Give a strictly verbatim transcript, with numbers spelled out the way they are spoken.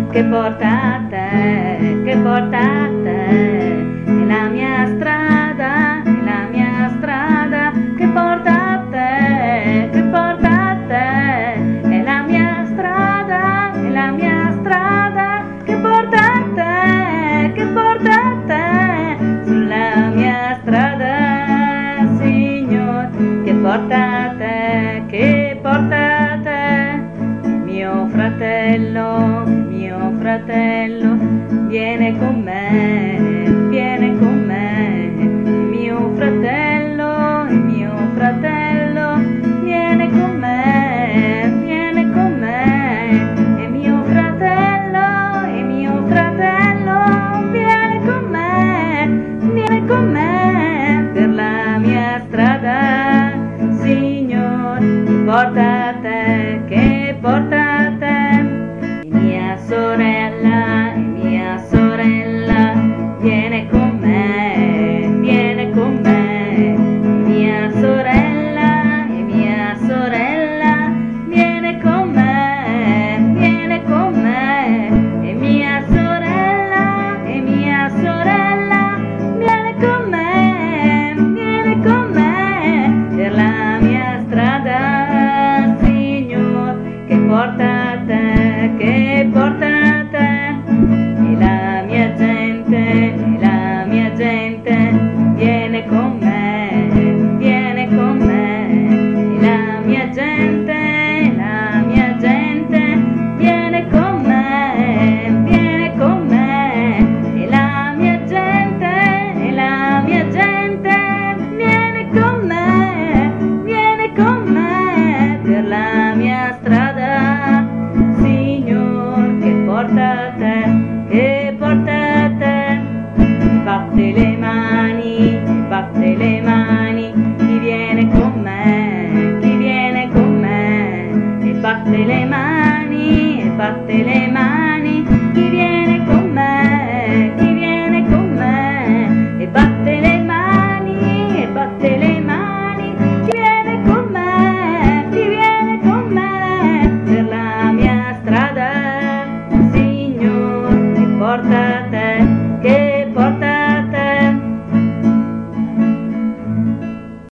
che porta a te, che porta a te, è la mia strada, è la mia strada, che porta a te, che porta a te, è la mia strada, è la mia strada, che porta a te, che porta a te, sulla mia strada, Signore, che porta a te, che porta a te, il mio fratello, il mio fratello, viene con me, viene con me, il mio fratello, il mio fratello, viene con me, viene con me, il mio fratello, il mio fratello, viene con me, viene con me, per la mia strada, Signore, che porta a te, che porta a te, mia sorella, mia sorella, viene con me, viene con me, mia sorella, mia sorella, viene con me, viene con me, e mia sorella, e mia sorella, viene con me, viene con me, per la mia strada, Signore, che porta a te, che porta a te, e la mia gente, e la mia gente, viene con me, viene con me, e la mia gente, e la mia gente, viene con me, viene con me, e la mia gente, e la mia gente, viene con me, viene con me, per la mia strada, Signore, che porta a te, che porta a te, batte le mani, batte le mani, chi viene con me, chi viene con me, e batte le mani, e batte le mani.